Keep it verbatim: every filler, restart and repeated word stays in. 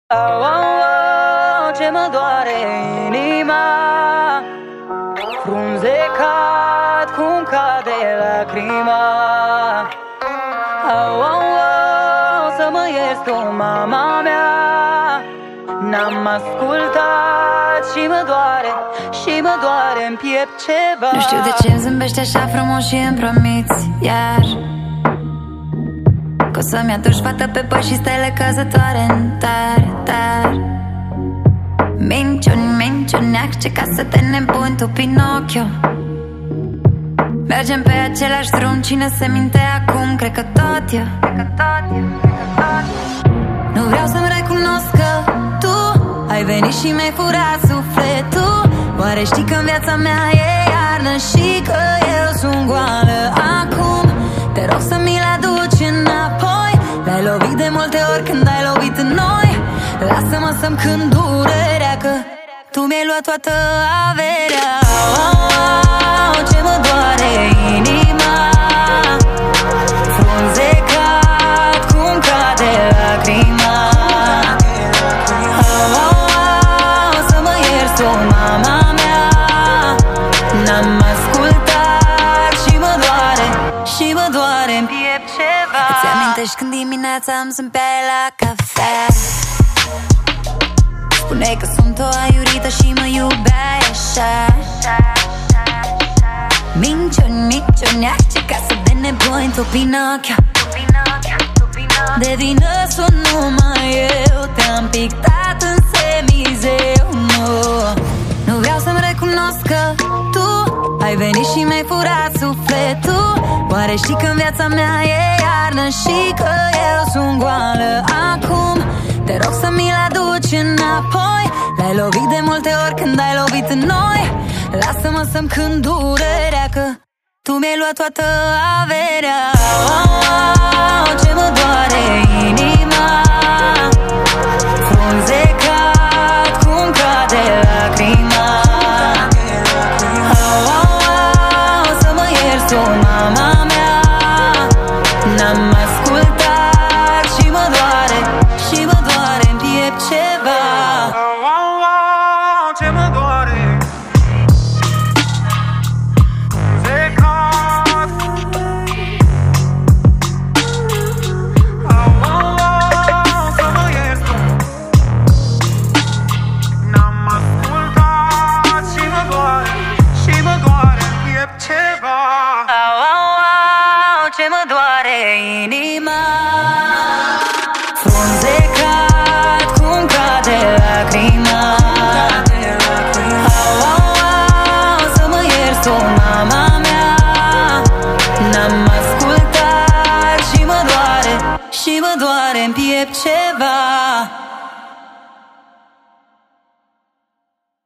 Au, au, au, ce mă doare inima, frunzecat cum cade lacrima. Au, au, au, să mă ierți tu, mama mea, n-am ascultat și mă doare, și mă doare în piept ceva. Nu știu de ce îmi zâmbești așa frumos și îmi promiți iar că o să-mi aduci fată pe păi și stele căzătoare în tare, tare. Minciuni, minciuni, ce ca să te nebuni tu, Pinocchio. Mergem pe același drum, cine se minte acum? Cred că tot eu, cred că tot eu, cred că tot eu. Nu vreau să-mi recunosc că tu ai venit și mi-ai furat sufletul. Oare știi că în viața mea e iarnă și că eu sunt goală acum? Te rog să mi-l aduci înapoi. L-ai lovit de multe ori când ai lovit în noi. Lasă-mă să-mi cânt durerea, că tu mi-ai luat toată averea. Oh, ce mă doare inima, frunzecat cum cade lacrima. Oh, oh, să mă ierți tu, mama mea, n-am ascultat și mă doare, și mă doare în piept ceva. Îți amintești când dimineața îmi zâmpeai la cafea? Spuneai că sunt o aiurită și mă iubeai așa. Minciuni, minciuni, ce casă de nebuni tu, Pinocchio. De vină sunt numai eu, te-am pictat în semizeu. Nu, nu vreau să-mi recunosc că tu ai venit și mi-ai furat sufletul. Oare știi că în viața mea e iarnă și că eu sunt goală acum? Te rog să mi-l aduci înapoi. L-ai lovit de multe ori când ai lovit în noi. Lasă-mă să-mi cânt durerea, că tu mi-ai luat toată averea. Oh, oh, ce mă doare inima, frunzecat cum cade lacrima. Oh, oh, oh, să mă ierți tu, mama mea, n-am ascultat și mă doare, și mă doare în piept ceva. Oh, oh, oh, ce mă doare. Zecat. Oh, oh, oh, să mă ierți tu. N-am ascultat și mă doare, și mă doare în piept ceva. Au, au, au, ce mă doare inima, frunzecat cum cade lacrima. Au, au, au, să mă ierți tu, mama mea, n-am ascultat și mă doare, și mă doare în piept ceva.